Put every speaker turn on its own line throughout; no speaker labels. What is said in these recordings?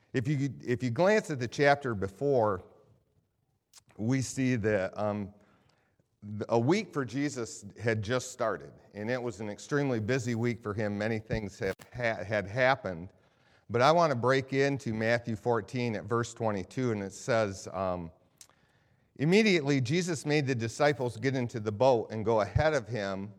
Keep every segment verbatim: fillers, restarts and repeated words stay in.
If you if you glance at the chapter before, we see that um, a week for Jesus had just started, and it was an extremely busy week for him. Many things have ha- had happened, but I want to break into Matthew fourteen at verse twenty-two, and it says, um, immediately Jesus made the disciples get into the boat and go ahead of him.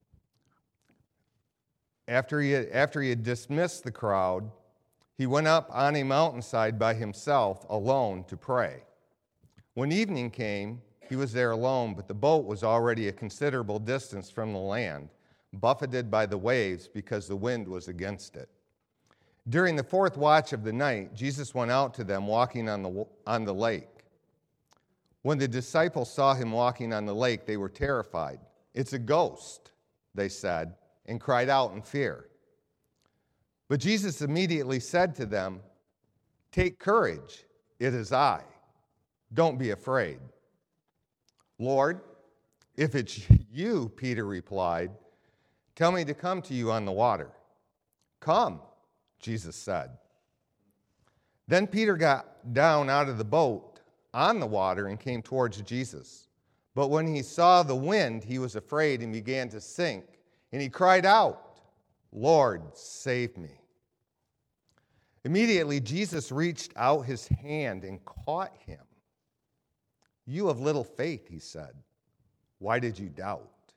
After he had, after he had dismissed the crowd, he went up on a mountainside by himself alone to pray. When evening came, he was there alone, but the boat was already a considerable distance from the land, buffeted by the waves because the wind was against it. During the fourth watch of the night, Jesus went out to them walking on the, on the lake. When the disciples saw him walking on the lake, they were terrified. "It's a ghost," they said, and cried out in fear. But Jesus immediately said to them, "Take courage, it is I. Don't be afraid." "Lord, if it's you," Peter replied, "tell me to come to you on the water." "Come," Jesus said. Then Peter got down out of the boat on the water and came towards Jesus. But when he saw the wind, he was afraid and began to sink. And he cried out, "Lord, save me." Immediately, Jesus reached out his hand and caught him. "You of little faith," he said, "why did you doubt?"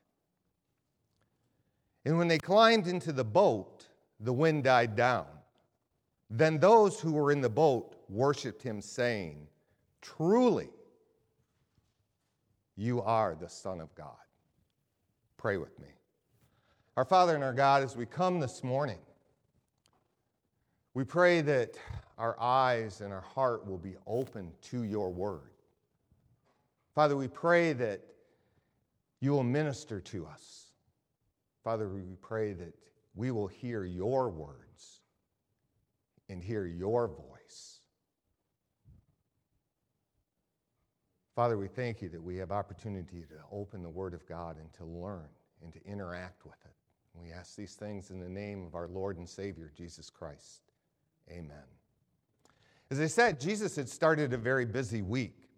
And when they climbed into the boat, the wind died down. Then those who were in the boat worshiped him, saying, "Truly, you are the Son of God." Pray with me. Our Father and our God, as we come this morning, we pray that our eyes and our heart will be open to your word. Father, we pray that you will minister to us. Father, we pray that we will hear your words and hear your voice. Father, we thank you that we have opportunity to open the word of God and to learn and to interact with it. We ask these things in the name of our Lord and Savior, Jesus Christ. Amen. As I said, Jesus had started a very busy week.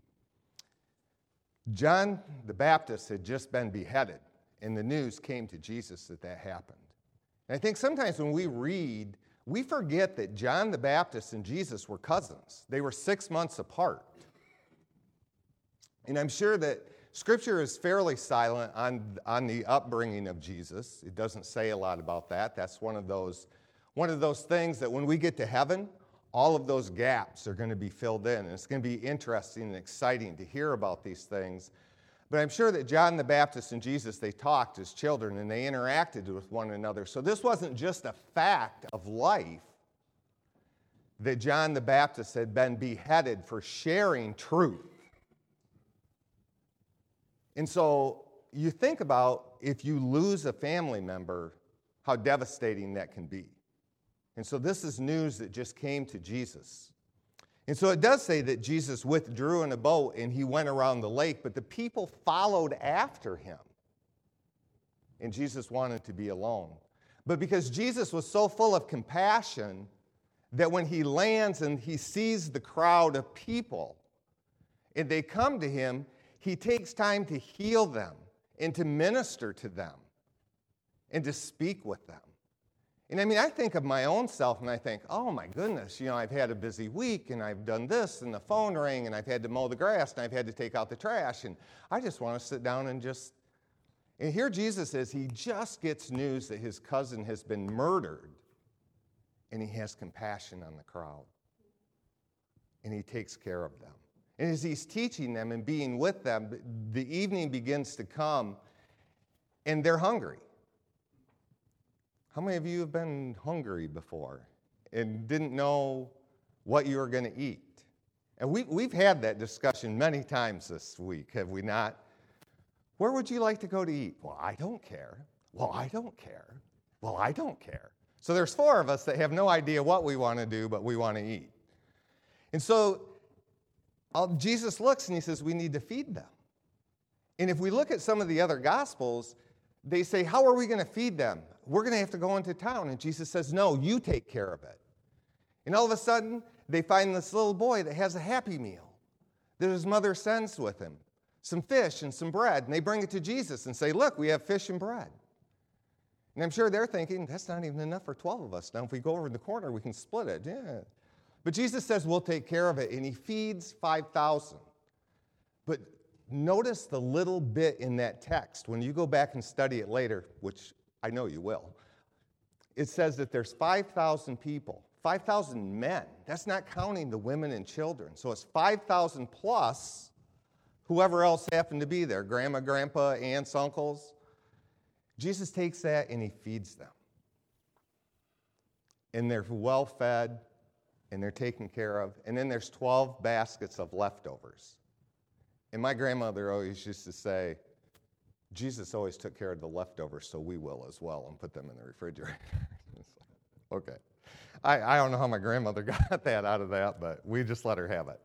John the Baptist had just been beheaded, and the news came to Jesus that that happened. And I think sometimes when we read, we forget that John the Baptist and Jesus were cousins. They were six months apart. And I'm sure that Scripture is fairly silent on, on the upbringing of Jesus. It doesn't say a lot about that. That's one of those, one of those things that when we get to heaven, all of those gaps are going to be filled in. And it's going to be interesting and exciting to hear about these things. But I'm sure that John the Baptist and Jesus, they talked as children and they interacted with one another. So this wasn't just a fact of life that John the Baptist had been beheaded for sharing truth. And so you think about if you lose a family member, how devastating that can be. And so this is news that just came to Jesus. And so it does say that Jesus withdrew in a boat and he went around the lake, but the people followed after him. And Jesus wanted to be alone. But because Jesus was so full of compassion that when he lands and he sees the crowd of people and they come to him, he takes time to heal them and to minister to them and to speak with them. And I mean, I think of my own self and I think, oh my goodness, you know, I've had a busy week and I've done this and the phone rang and I've had to mow the grass and I've had to take out the trash and I just want to sit down and just, and here Jesus is, he just gets news that his cousin has been murdered and he has compassion on the crowd and he takes care of them. And as he's teaching them and being with them, the evening begins to come, and they're hungry. How many of you have been hungry before and didn't know what you were going to eat? And we, we've had that discussion many times this week, have we not? Where would you like to go to eat? Well, I don't care. Well, I don't care. Well, I don't care. So there's four of us that have no idea what we want to do, but we want to eat. And so Jesus looks and he says, we need to feed them. And if we look at some of the other Gospels, they say, how are we going to feed them? We're going to have to go into town. And Jesus says, no, you take care of it. And all of a sudden, they find this little boy that has a Happy Meal that his mother sends with him, some fish and some bread, and they bring it to Jesus and say, look, we have fish and bread. And I'm sure they're thinking, that's not even enough for twelve of us. Now, if we go over in the corner, we can split it. Yeah. But Jesus says, we'll take care of it, and he feeds five thousand. But notice the little bit in that text. When you go back and study it later, which I know you will, it says that there's five thousand people, five thousand men. That's not counting the women and children. So it's five thousand plus whoever else happened to be there, grandma, grandpa, aunts, uncles. Jesus takes that and he feeds them. And they're well fed and they're taken care of. And then there's twelve baskets of leftovers. And my grandmother always used to say, Jesus always took care of the leftovers, so we will as well, and put them in the refrigerator. Okay. I, I don't know how my grandmother got that out of that, but we just let her have it.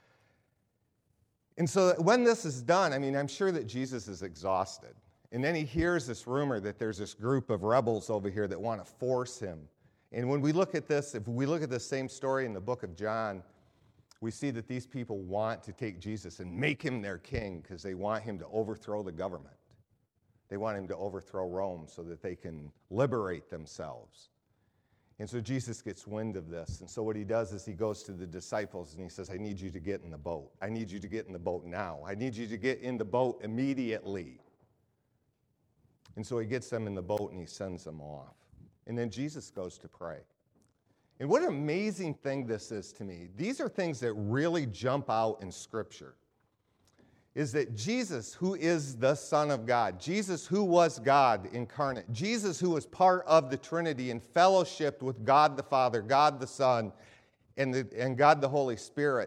And so when this is done, I mean, I'm sure that Jesus is exhausted. And then he hears this rumor that there's this group of rebels over here that want to force him. And when we look at this, if we look at the same story in the book of John, we see that these people want to take Jesus and make him their king because they want him to overthrow the government. They want him to overthrow Rome so that they can liberate themselves. And so Jesus gets wind of this. And so what he does is he goes to the disciples and he says, I need you to get in the boat. I need you to get in the boat now. I need you to get in the boat immediately. And so he gets them in the boat and he sends them off. And then Jesus goes to pray. And what an amazing thing this is to me. These are things that really jump out in Scripture. Is that Jesus, who is the Son of God, Jesus who was God incarnate, Jesus who was part of the Trinity and fellowshiped with God the Father, God the Son, and, the, and God the Holy Spirit,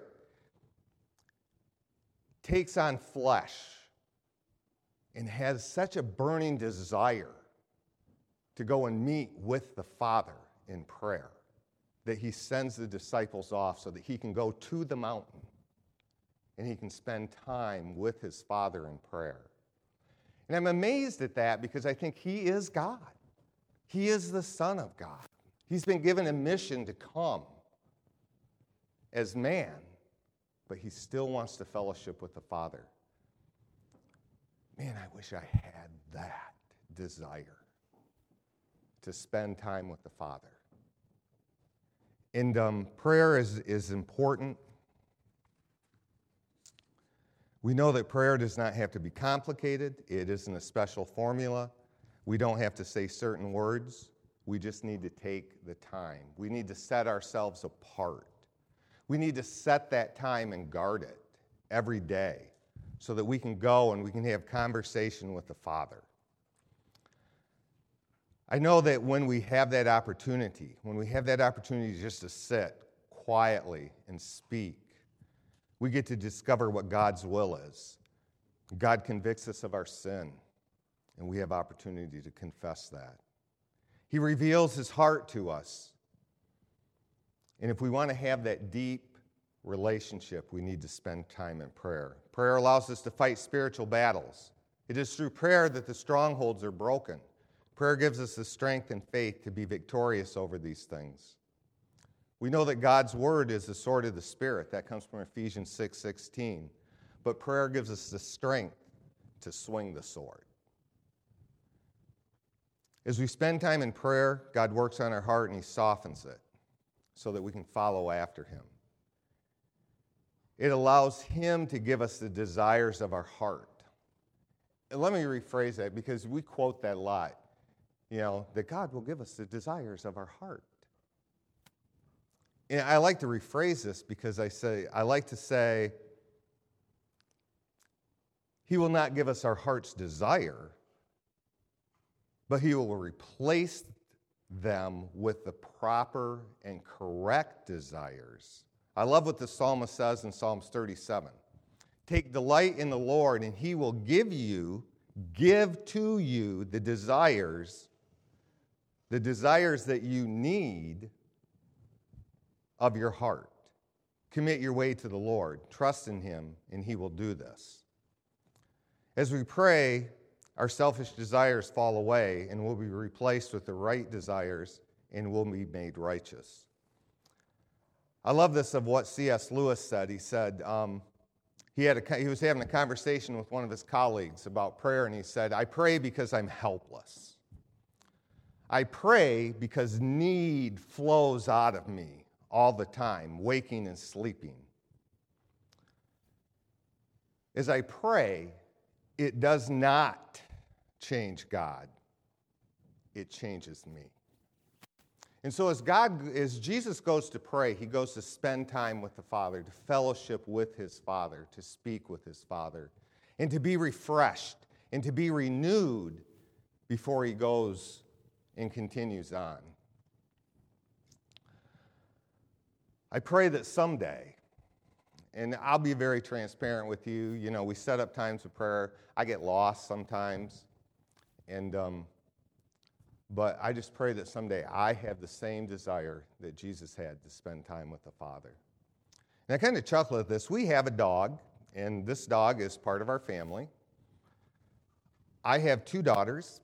takes on flesh and has such a burning desire to go and meet with the Father in prayer that he sends the disciples off so that he can go to the mountain and he can spend time with his Father in prayer. And I'm amazed at that because I think he is God. He is the Son of God. He's been given a mission to come as man, but he still wants to fellowship with the Father. Man, I wish I had that desire to spend time with the Father. And um, prayer is, is important. We know that prayer does not have to be complicated. It isn't a special formula. We don't have to say certain words. We just need to take the time. We need to set ourselves apart. We need to set that time and guard it every day so that we can go and we can have conversation with the Father. I know that when we have that opportunity, when we have that opportunity just to sit quietly and speak, we get to discover what God's will is. God convicts us of our sin, and we have opportunity to confess that. He reveals his heart to us. And if we want to have that deep relationship, we need to spend time in prayer. Prayer allows us to fight spiritual battles. It is through prayer that the strongholds are broken. Prayer gives us the strength and faith to be victorious over these things. We know that God's word is the sword of the Spirit. That comes from Ephesians six sixteen. But prayer gives us the strength to swing the sword. As we spend time in prayer, God works on our heart and he softens it so that we can follow after him. It allows him to give us the desires of our heart. And let me rephrase that because we quote that a lot. You know, that God will give us the desires of our heart. And I like to rephrase this because I say, I like to say, he will not give us our heart's desire, but he will replace them with the proper and correct desires. I love what the psalmist says in Psalms thirty-seven. Take delight in the Lord, and he will give you, give to you the desires The desires that you need of your heart. Commit your way to the Lord. Trust in him, and he will do this. As we pray, our selfish desires fall away and will be replaced with the right desires and will be made righteous. I love this of what C S Lewis said. He said um, he, had a, he was having a conversation with one of his colleagues about prayer, and he said, I pray because I'm helpless. I pray because need flows out of me all the time, waking and sleeping. As I pray, it does not change God. It changes me. And so as God, as Jesus goes to pray, he goes to spend time with the Father, to fellowship with his Father, to speak with his Father, and to be refreshed and to be renewed before he goes and continues on. I pray that someday, and I'll be very transparent with you, you know, we set up times of prayer. I get lost sometimes, and um, but I just pray that someday I have the same desire that Jesus had to spend time with the Father. And I kind of chuckle at this. We have a dog, and this dog is part of our family. I have two daughters,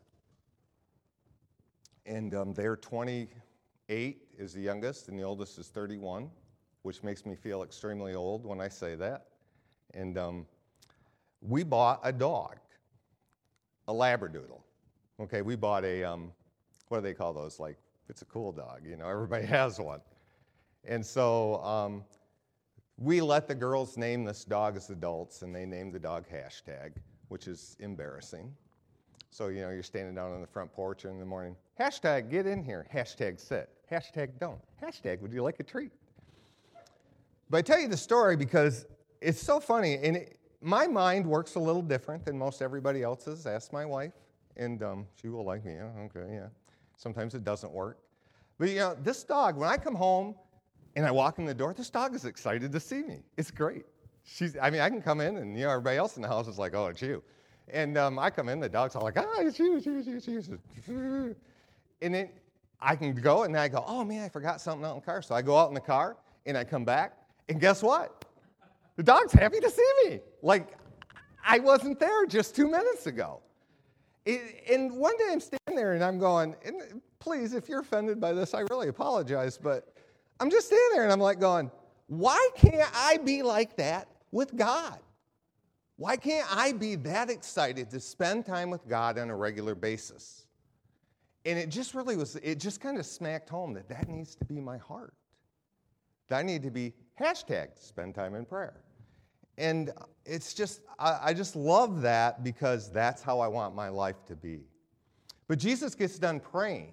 and um, they're twenty-eight is the youngest, and the oldest is thirty-one, which makes me feel extremely old when I say that. And um, we bought a dog, a Labradoodle. Okay, we bought a, um, what do they call those? Like, it's a cool dog, you know, everybody has one. And so um, we let the girls name this dog as adults, and they named the dog Hashtag, which is embarrassing. So, you know, you're standing down on the front porch in the morning, Hashtag, get in here. Hashtag, sit. Hashtag, don't. Hashtag, would you like a treat? But I tell you the story because it's so funny, and it, my mind works a little different than most everybody else's. Ask my wife, and um, she will like me. Yeah, okay, yeah. Sometimes it doesn't work. But, you know, this dog, when I come home and I walk in the door, this dog is excited to see me. It's great. She's, I mean, I can come in, and, you know, everybody else in the house is like, oh, it's you. And um, I come in, the dog's all like, ah, it's you, it's you, it's you, it's you. And then I can go, and then I go, oh, man, I forgot something out in the car. So I go out in the car, and I come back, and guess what? The dog's happy to see me. Like, I wasn't there just two minutes ago. It, and one day I'm standing there, and I'm going, and please, if you're offended by this, I really apologize, but I'm just standing there, and I'm like going, why can't I be like that with God? Why can't I be that excited to spend time with God on a regular basis? And it just really was, it just kind of smacked home that that needs to be my heart. That I need to be hashtag spend time in prayer. And it's just, I, I just love that because that's how I want my life to be. But Jesus gets done praying,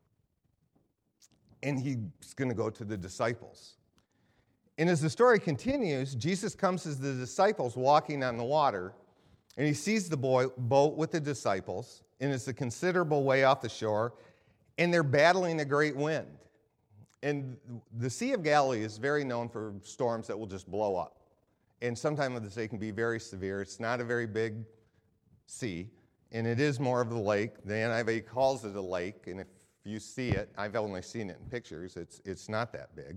and he's going to go to the disciples. And as the story continues, Jesus comes to the disciples walking on the water, and he sees the boy, boat with the disciples, and it's a considerable way off the shore, and they're battling a great wind. And the Sea of Galilee is very known for storms that will just blow up. And sometimes they can be very severe. It's not a very big sea, and it is more of the lake. The N I V calls it a lake, and if you see it, I've only seen it in pictures, it's it's not that big.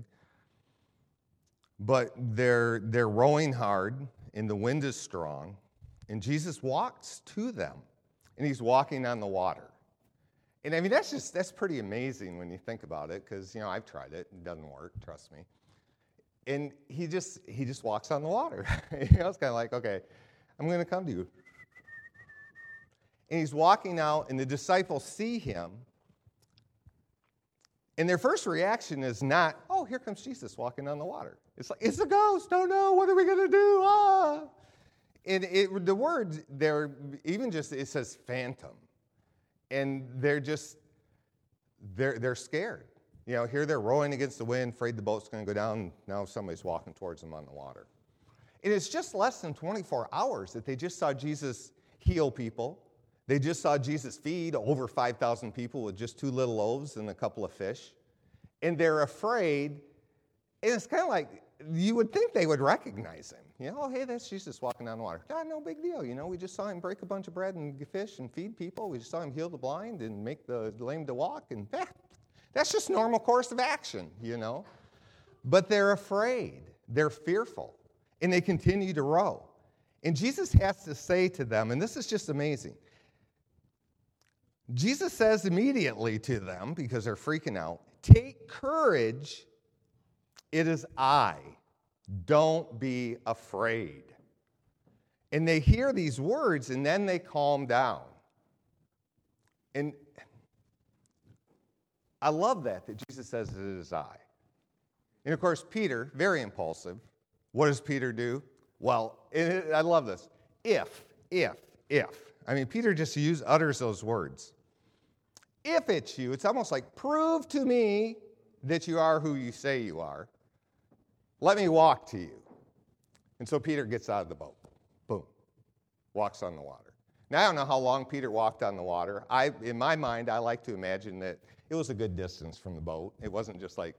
But they're they're rowing hard, and the wind is strong, and Jesus walks to them, and he's walking on the water. And I mean, that's just, that's pretty amazing when you think about it, because, you know, I've tried it. It doesn't work, trust me. And he just he just walks on the water. You know, it's kind of like, okay, I'm going to come to you. And he's walking out, and the disciples see him. And their first reaction is not, oh, here comes Jesus walking on the water. It's like, it's a ghost. Oh, no, what are we going to do? Ah. And it, the word there, even just, it says phantom. And they're just, they're they're scared. You know, here they're rowing against the wind, afraid the boat's going to go down. Now somebody's walking towards them on the water. And it's just less than twenty-four hours that they just saw Jesus heal people. They just saw Jesus feed over five thousand people with just two little loaves and a couple of fish. And they're afraid. And it's kind of like, you would think they would recognize him. You know, oh, hey, that's Jesus walking on the water. Ah, no big deal. You know, we just saw him break a bunch of bread and fish and feed people. We just saw him heal the blind and make the lame to walk. And eh, that's just normal course of action, you know. But they're afraid. They're fearful. And they continue to row. And Jesus has to say to them, and this is just amazing. Jesus says immediately to them, because they're freaking out, take courage, It is I. Don't be afraid. And they hear these words, and then they calm down. And I love that, that Jesus says it is I. And of course, Peter, very impulsive. What does Peter do? Well, it, I love this. If, if, if. I mean, Peter just use, utters those words. If it's you, it's almost like, prove to me that you are who you say you are. Let me walk to you. And so Peter gets out of the boat. Boom. Walks on the water. Now, I don't know how long Peter walked on the water. I, in my mind, I like to imagine that it was a good distance from the boat. It wasn't just like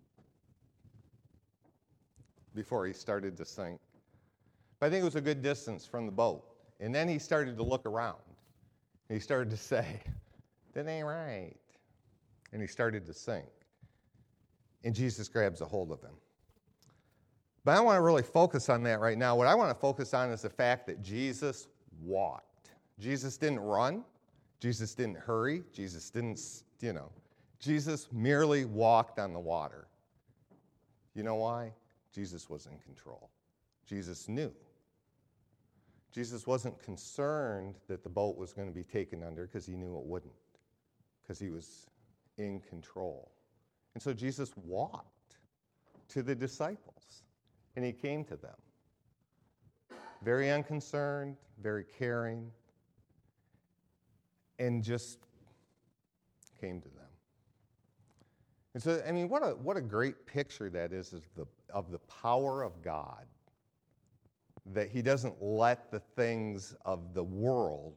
before he started to sink. But I think it was a good distance from the boat. And then he started to look around. And he started to say, that ain't right. And he started to sink. And Jesus grabs a hold of him. But I don't want to really focus on that right now. What I want to focus on is the fact that Jesus walked. Jesus didn't run. Jesus didn't hurry. Jesus didn't, you know. Jesus merely walked on the water. You know why? Jesus was in control. Jesus knew. Jesus wasn't concerned that the boat was going to be taken under because he knew it wouldn't, because he was in control. And so Jesus walked to the disciples, and he came to them. Very unconcerned, very caring, and just came to them. And so, I mean, what a what a great picture that is, is the, of the power of God, that he doesn't let the things of the world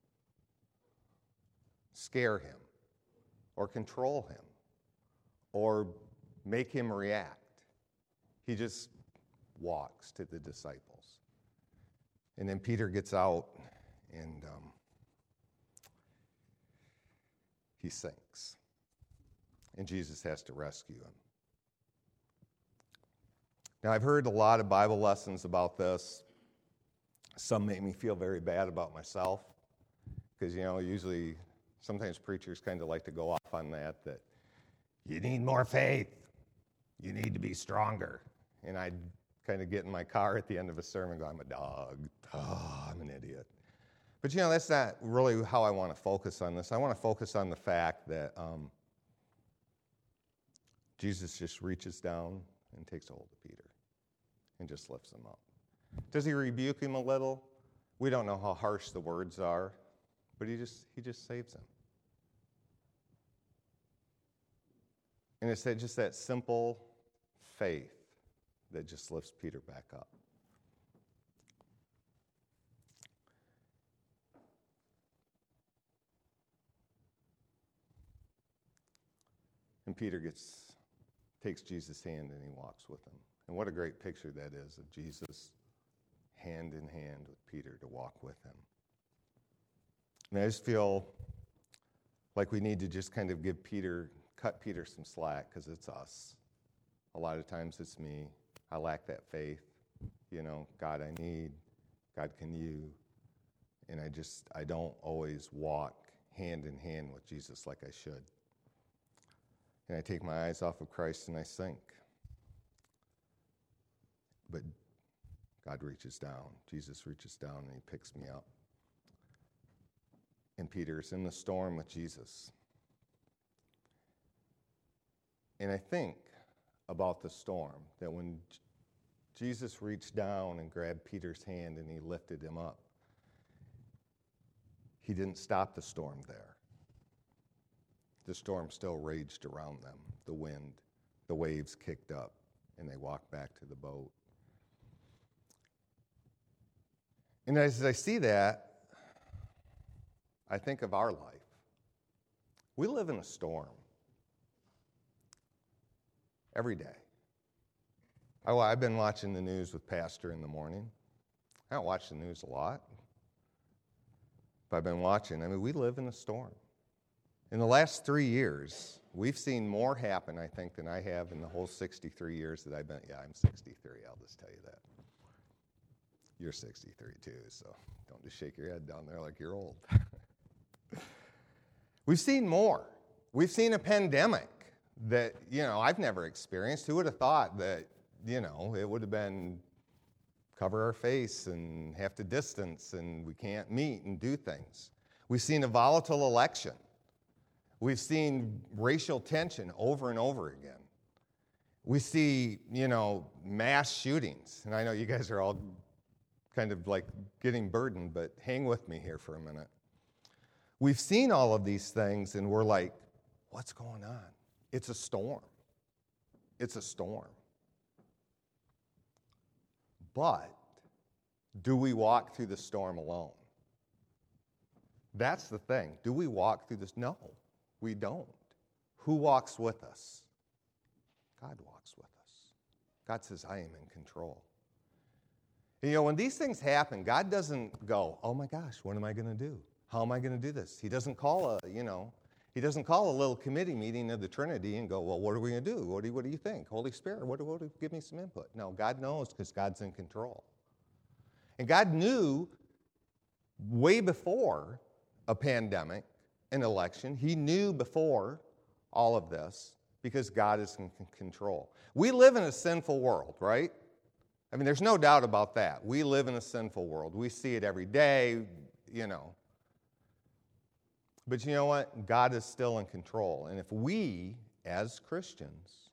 scare him or control him or make him react. He just walks to the disciples. And then Peter gets out and um, he sinks. And Jesus has to rescue him. Now, I've heard a lot of Bible lessons about this. Some make me feel very bad about myself because, you know, usually sometimes preachers kind of like to go off on that, that you need more faith. You need to be stronger. And I'd kind of get in my car at the end of a sermon and go, I'm a dog. Oh, I'm an idiot. But, you know, that's not really how I want to focus on this. I want to focus on the fact that um, Jesus just reaches down and takes a hold of Peter and just lifts him up. Does he rebuke him a little? We don't know how harsh the words are, but he just he just saves him. And it's that, just that simple faith that just lifts Peter back up. And Peter gets takes Jesus' hand and he walks with him. And what a great picture that is of Jesus hand in hand with Peter to walk with him. And I just feel like we need to just kind of give Peter, cut Peter some slack because it's us. A lot of times it's me. I lack that faith. You know, God, I need. God, can you? And I just, I don't always walk hand in hand with Jesus like I should. And I take my eyes off of Christ and I sink. But God reaches down. Jesus reaches down and he picks me up. And Peter's in the storm with Jesus. And I think about the storm, that when J- Jesus reached down and grabbed Peter's hand and he lifted him up, he didn't stop the storm there. The storm still raged around them, the wind, the waves kicked up, and they walked back to the boat. And as I see that, I think of our life. We live in a storm every day. I, I've been watching the news with Pastor in the morning. I don't watch the news a lot, but I've been watching. I mean, we live in a storm. In the last three years, we've seen more happen, I think, than I have in the whole sixty-three years that I've been. Yeah, I'm sixty-three, I'll just tell you that. You're sixty-three too, so don't just shake your head down there like you're old. We've seen more. We've seen a pandemic. that, you know, I've never experienced. Who would have thought that, you know, it would have been cover our face and have to distance and we can't meet and do things. We've seen a volatile election. We've seen racial tension over and over again. We see, you know, mass shootings. And I know you guys are all kind of like getting burdened, but hang with me here for a minute. We've seen all of these things and we're like, what's going on? It's a storm. It's a storm. But do we walk through the storm alone? That's the thing. Do we walk through this? No, we don't. Who walks with us? God walks with us. God says, I am in control. And, you know, when these things happen, God doesn't go, oh my gosh, what am I going to do? How am I going to do this? He doesn't call a, you know, he doesn't call a little committee meeting of the Trinity and go, well, what are we going to do? What do you, what do you think? Holy Spirit, what do, what do, give me some input. No, God knows because God's in control. And God knew way before a pandemic, an election, he knew before all of this because God is in control. We live in a sinful world, right? I mean, there's no doubt about that. We live in a sinful world. We see it every day, you know. But you know what? God is still in control. And if we, as Christians,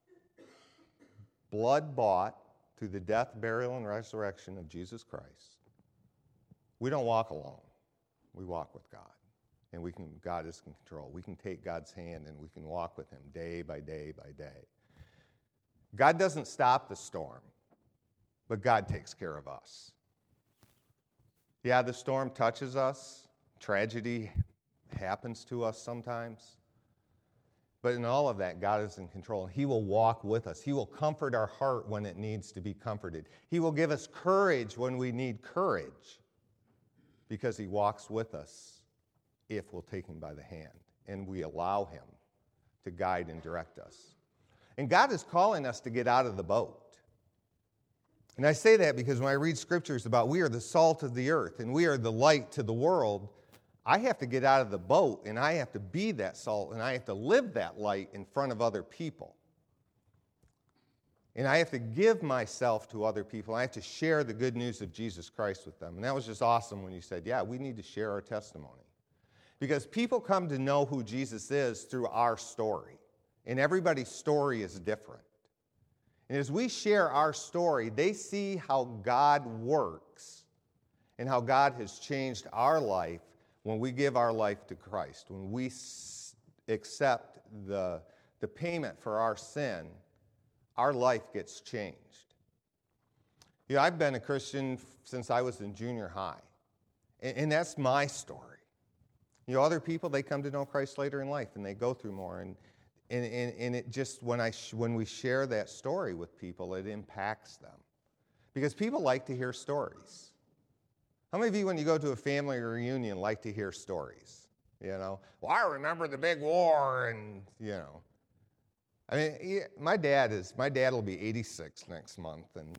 blood-bought through the death, burial, and resurrection of Jesus Christ, we don't walk alone. We walk with God. And we can. God is in control. We can take God's hand and we can walk with him day by day by day. God doesn't stop the storm, but God takes care of us. Yeah, the storm touches us. Tragedy happens to us sometimes. But in all of that, God is in control. He will walk with us. He will comfort our heart when it needs to be comforted. He will give us courage when we need courage because he walks with us if we'll take him by the hand and we allow him to guide and direct us. And God is calling us to get out of the boat. And I say that because when I read scriptures about we are the salt of the earth and we are the light to the world, I have to get out of the boat and I have to be that salt and I have to live that light in front of other people. And I have to give myself to other people. I have to share the good news of Jesus Christ with them. And that was just awesome when you said, yeah, we need to share our testimony. Because people come to know who Jesus is through our story. And everybody's story is different. And as we share our story, they see how God works and how God has changed our life when we give our life to Christ. When we s- accept the, the payment for our sin, our life gets changed. You know, I've been a Christian since I was in junior high. And, and that's my story. You know, other people, they come to know Christ later in life and they go through more. And and, and, and it just, when, I sh- when we share that story with people, it impacts them. Because people like to hear stories. How many of you, when you go to a family reunion, like to hear stories? You know, well, I remember the big war and, you know. I mean, he, my dad is, my dad will be eighty-six next month, and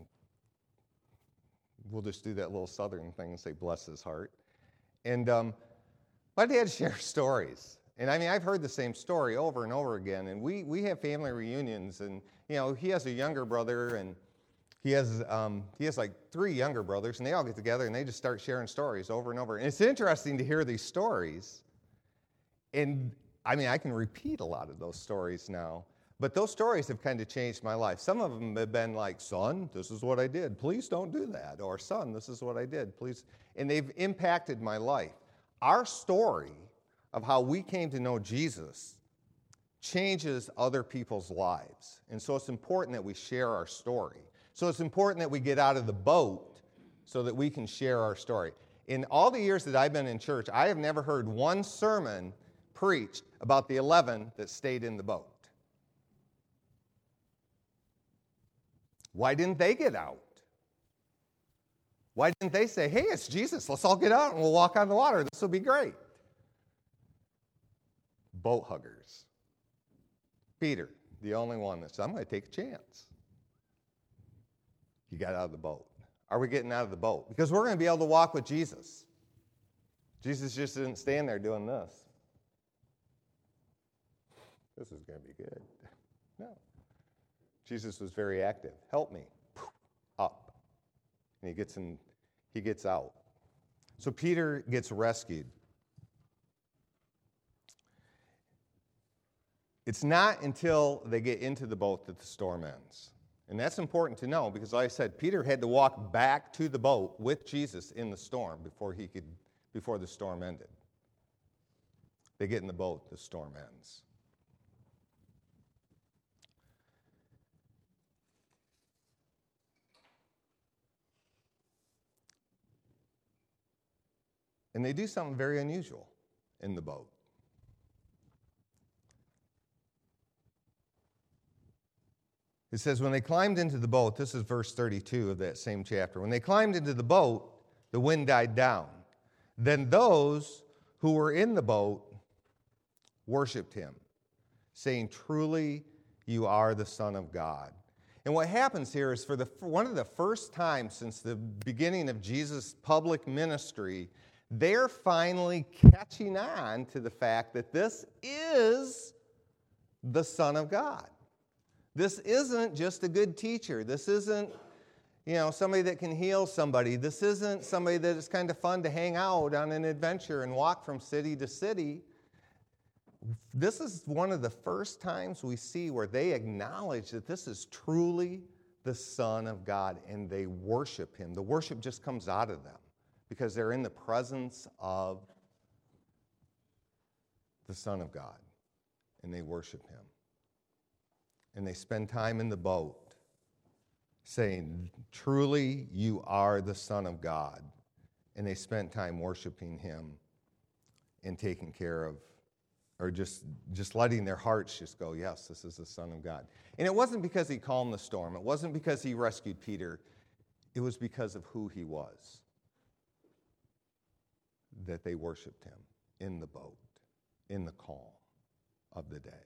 we'll just do that little southern thing and say, bless his heart. And um, my dad shares stories. And I mean, I've heard the same story over and over again. And we, we have family reunions, and, you know, he has a younger brother, and he has um, he has like three younger brothers, and they all get together, and they just start sharing stories over and over. And it's interesting to hear these stories. And, I mean, I can repeat a lot of those stories now. But those stories have kind of changed my life. Some of them have been like, son, this is what I did. Please don't do that. Or, son, this is what I did. Please. And they've impacted my life. Our story of how we came to know Jesus changes other people's lives. And so it's important that we share our story. So it's important that we get out of the boat so that we can share our story. In all the years that I've been in church, I have never heard one sermon preached about the eleven that stayed in the boat. Why didn't they get out? Why didn't they say, hey, it's Jesus, let's all get out and we'll walk on the water. This will be great. Boat huggers. Peter, the only one that said, I'm going to take a chance. You got out of the boat. Are we getting out of the boat? Because we're going to be able to walk with Jesus. Jesus just didn't stand there doing this. This is going to be good. No. Jesus was very active. Help me. Up. And he gets in, he gets out. So Peter gets rescued. It's not until they get into the boat that the storm ends. And that's important to know because, like I said, Peter had to walk back to the boat with Jesus in the storm before he could, before the storm ended. They get in the boat, the storm ends. And they do something very unusual in the boat. It says, when they climbed into the boat, this is verse thirty-two of that same chapter. When they climbed into the boat, the wind died down. Then those who were in the boat worshiped him, saying, truly, you are the Son of God. And what happens here is for the one of the first times since the beginning of Jesus' public ministry, they're finally catching on to the fact that this is the Son of God. This isn't just a good teacher. This isn't, you know, somebody that can heal somebody. This isn't somebody that is kind of fun to hang out on an adventure and walk from city to city. This is one of the first times we see where they acknowledge that this is truly the Son of God, and they worship him. The worship just comes out of them because they're in the presence of the Son of God, and they worship him. And they spend time in the boat saying, truly, you are the Son of God. And they spent time worshiping him and taking care of, or just, just letting their hearts just go, yes, this is the Son of God. And it wasn't because he calmed the storm. It wasn't because he rescued Peter. It was because of who he was that they worshiped him in the boat, in the calm of the day.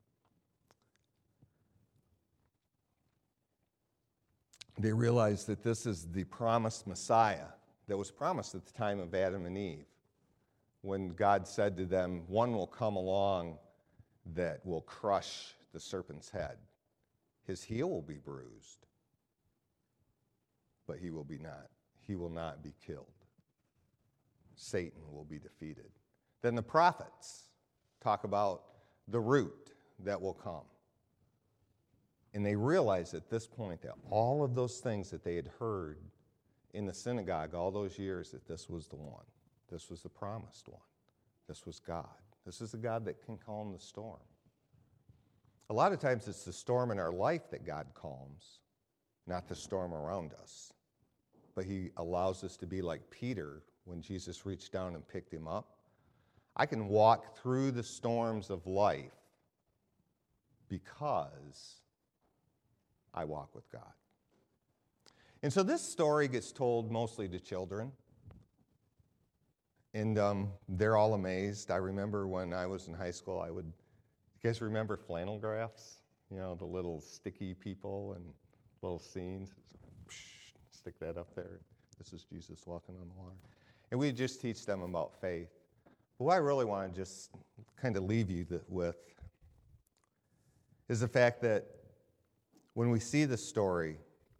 They realized that this is the promised Messiah that was promised at the time of Adam and Eve, when God said to them, one will come along that will crush the serpent's head. His heel will be bruised, but he will be not. He will not be killed. Satan will be defeated. Then the prophets talk about the root that will come. And they realized at this point that all of those things that they had heard in the synagogue all those years, that this was the one. This was the promised one. This was God. This is the God that can calm the storm. A lot of times it's the storm in our life that God calms, not the storm around us. But he allows us to be like Peter when Jesus reached down and picked him up. I can walk through the storms of life because I walk with God. And so this story gets told mostly to children. And um, they're all amazed. I remember when I was in high school, I would, you guys remember flannel graphs? You know, the little sticky people and little scenes. Stick that up there. This is Jesus walking on the water. And we just teach them about faith. But what I really want to just kind of leave you with is the fact that when we see the story,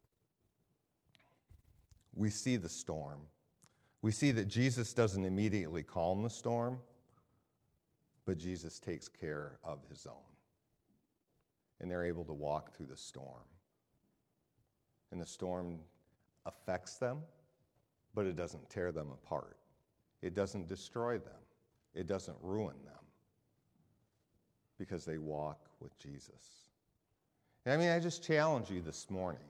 we see the storm. We see that Jesus doesn't immediately calm the storm, but Jesus takes care of his own. And they're able to walk through the storm. And the storm affects them, but it doesn't tear them apart. It doesn't destroy them. It doesn't ruin them, because they walk with Jesus. I mean, I just challenge you this morning.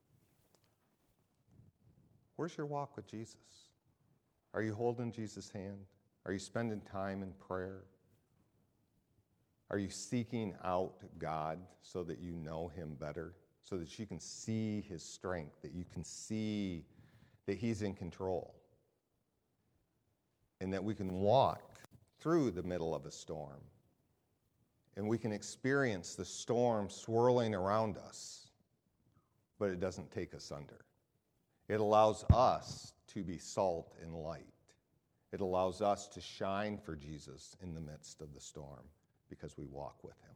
Where's your walk with Jesus? Are you holding Jesus' hand? Are you spending time in prayer? Are you seeking out God so that you know him better, so that you can see his strength, that you can see that he's in control, and that we can walk through the middle of a storm, and we can experience the storm swirling around us, but it doesn't take us under. It allows us to be salt and light. It allows us to shine for Jesus in the midst of the storm because we walk with him.